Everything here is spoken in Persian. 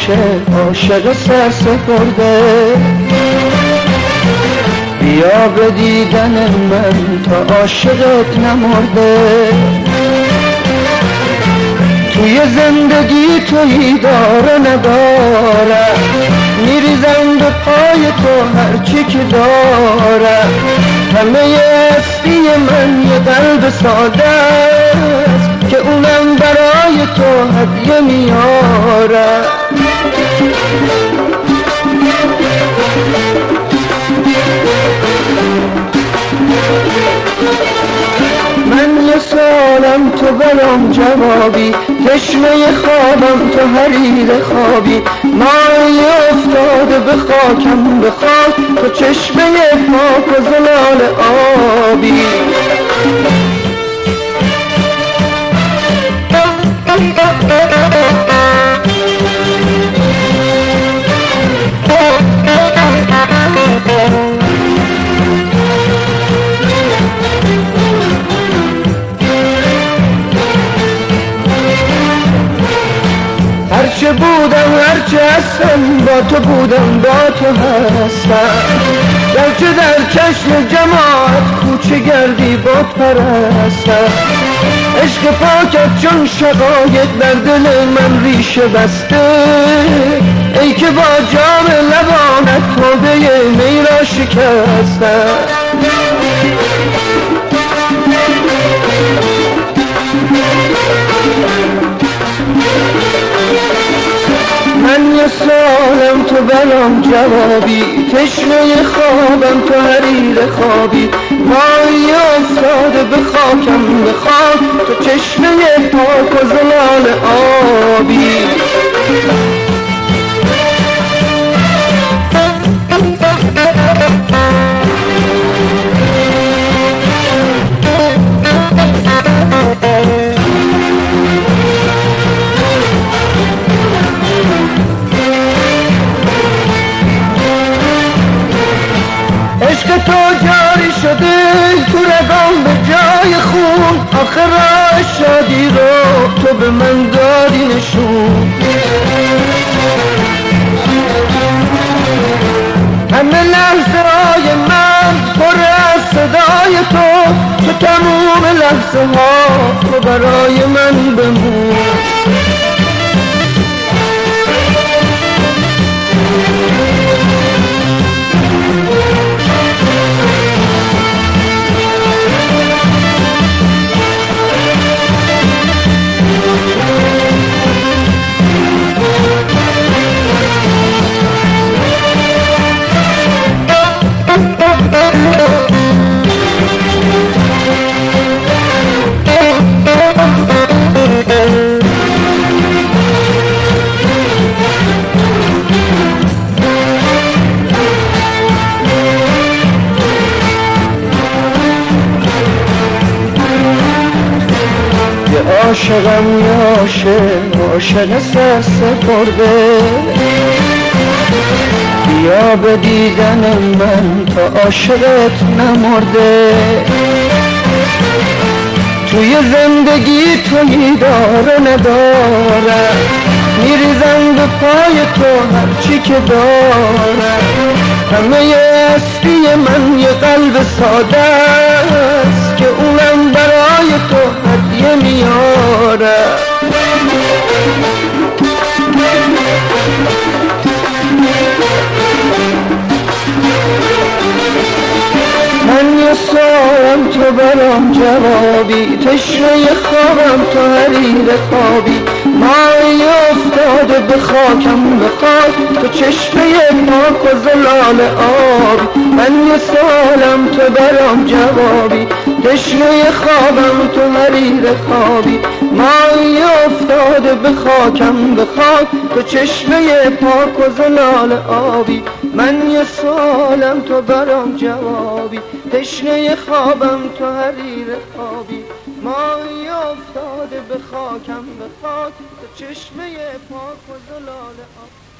عاشق سرسپرده، بیا به دیدن من تا عاشقت نمرده. توی زندگی تویی داره نداره، میریزم به پای تو هرچی که داره. همه هستی من یه قلب ساده است که اونم برای تو هدیه میاره. من یه سالم تو برام جوابی، تشنه خوابم تو حریر خوابی. مایی افتاده به خاکم به خاک، تو چشمه پاک و زلال آبی. هرچه بودم هرچه هستم با تو بودم با تو هستم. گرچه در چشم جماعت کوچه گردی با پرستم. عشق پاکت چون شقایق در دل من ریشه بسته، ای که با جام لبانت توبه می را شکستم. من یه سالم تو برام جوابی، تشنه خوابم تو حریر خوابی. مایی افتاده به خاکم به خاک، تو چشمه پاک و زلال آبی. عشق تو جاری شده تو رگام به جای خون، آخر راه شادی رو تو به من دادی نشون. همه لحظه های من پر از صدای تو، تو تموم لحظه ها تو برای من بمون. عاشقم یا عاشق سرسپرده، بیا به دیدن من تا عاشقت نمرده. توی زندگی تویی داره نداره، میریزم به پای تو هرچی که داره. همه هستی من یه قلب ساده است که اونم برای تو هدیه میاره. من یه سالم تو برام جوابی، تشنه خوابم تو حریر خوابی. مایی افتاده به خاکم به خاک، تو چشمه پاک و زلال آبی. من یه سالم تو برام جوابی، تشنه خوابم تو حریر خوابی. مایی افتاده به خاکم به خاک، تو چشمه پاک و زلال آبی. من یه سالم تو برام جوابی، تشنه خوابم تو حریر خوابی. مایی افتاده به خاکم به خاک، تو چشمه پاک و زلال آبی.